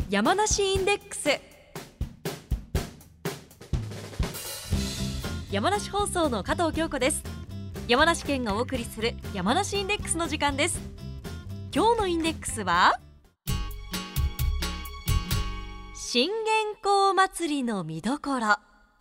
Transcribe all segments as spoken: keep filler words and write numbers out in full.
山梨インデックス。山梨放送の加藤京子です。山梨県がお送りする山梨インデックスの時間です。今日のインデックスは信玄公祭りの見どころ。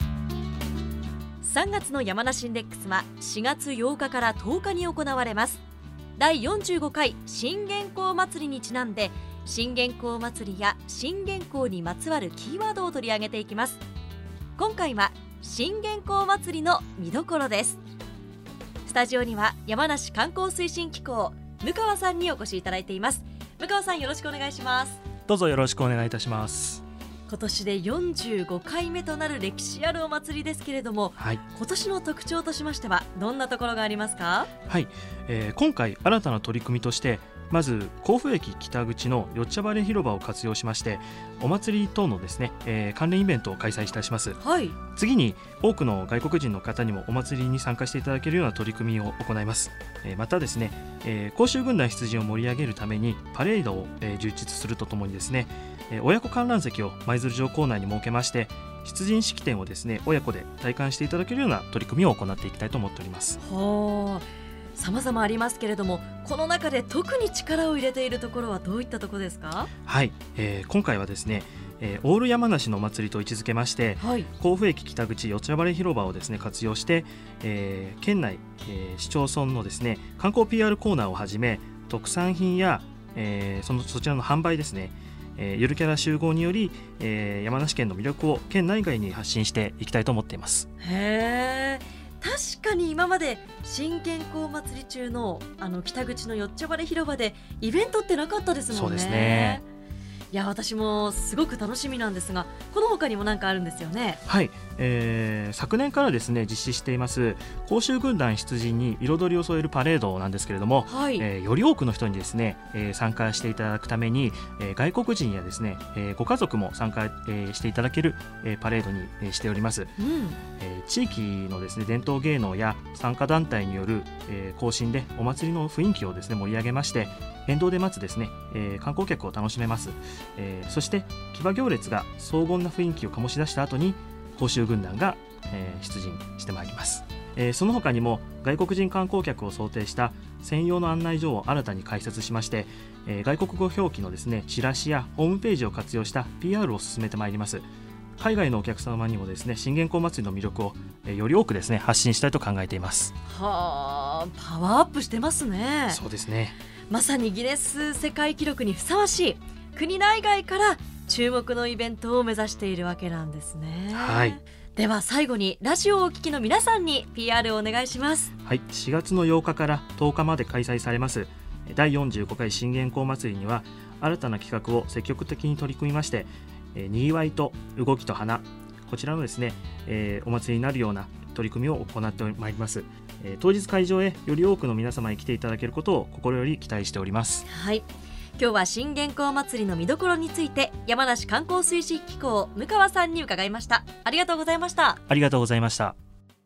さんがつの山梨インデックスはしがつようかからとおかに行われます。だいよんじゅうごかい信玄公祭りにちなんで、信玄公祭りや信玄公にまつわるキーワードを取り上げていきます。今回は信玄公祭りの見どころです。スタジオには山梨観光推進機構向川さんにお越しいただいています。向川さん、よろしくお願いします。 どうぞよろしくお願いいたします。 今年でよんじゅうごかいめとなる歴史あるお祭りですけれども、はい、今年の特徴としましてはどんなところがありますか？ はい、えー、今回新たな取り組みとして、まず甲府駅北口のよっちゃばれ広場を活用しまして、お祭り等のですね、えー、関連イベントを開催いたします。はい、次に多くの外国人の方にもお祭りに参加していただけるような取り組みを行います。えー、またですね、えー、甲州軍団出陣を盛り上げるためにパレードを、えー、充実するとともにですね、えー、親子観覧席を舞鶴城構内に設けまして、出陣式典をですね親子で体感していただけるような取り組みを行っていきたいと思っております。 はあ、様々ありますけれども、この中で特に力を入れているところはどういったところですか？ はい、えー、今回はですね、えー、オール山梨の祭りと位置づけまして、はい、甲府駅北口よっちゃばれ広場をですね活用して、えー、県内、えー、市町村のですね観光 ピーアール コーナーをはじめ、特産品や、えー、そのそちらの販売ですね、えー、ゆるキャラ集合により、えー、山梨県の魅力を県内外に発信していきたいと思っています。 へー、確かに今まで信玄公祭り中のあの北口のよっちゃばれ広場でイベントってなかったですもんね。 そうですね。 いや、私もすごく楽しみなんですが、この他にも何かあるんですよね？ はい、えー、昨年からですね実施しています甲州軍団出陣に彩りを添えるパレードなんですけれども、はい、えー、より多くの人にですね、えー、参加していただくために、えー、外国人やですね、えー、ご家族も参加、えー、していただける、えー、パレードに、えー、しております。うん、えー、地域のですね伝統芸能や参加団体による、えー、行進でお祭りの雰囲気をですね盛り上げまして、沿道で待つですね、えー、観光客を楽しめます。えー、そして騎馬行列が荘厳な雰囲気を醸し出した後に甲州軍団が、えー、出陣してまいります。えー、その他にも外国人観光客を想定した専用の案内所を新たに開設しまして、えー、外国語表記のですねチラシやホームページを活用した ピーアール を進めてまいります。海外のお客様にもですね信玄公祭りの魅力を、えー、より多くですね発信したいと考えています。 はあ、パワーアップしてますね。 そうですね。 まさにギネス世界記録にふさわしい国内外から注目のイベントを目指しているわけなんですね。はい、では最後にラジオをお聞きの皆さんに ピーアール をお願いします。 はい、しがつのようかからとおかまで開催されますだいよんじゅうごかい信玄公祭りには、新たな企画を積極的に取り組みまして、えー、にぎわいと動きと花、こちらのですね、えー、お祭りになるような取り組みを行ってまいります。えー、当日会場へより多くの皆様に来ていただけることを心より期待しております。 はい、今日は信玄公祭りの見どころについて山梨観光推進機構向川さんに伺いました。ありがとうございました。 ありがとうございました。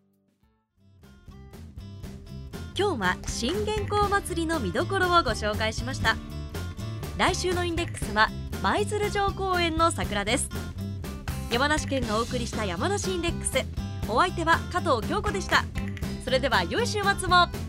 今日は信玄公祭りの見どころをご紹介しました。来週のインデックスは舞鶴城公園の桜です。山梨県がお送りした山梨インデックス、お相手は加藤京子でした。それでは良い週末も。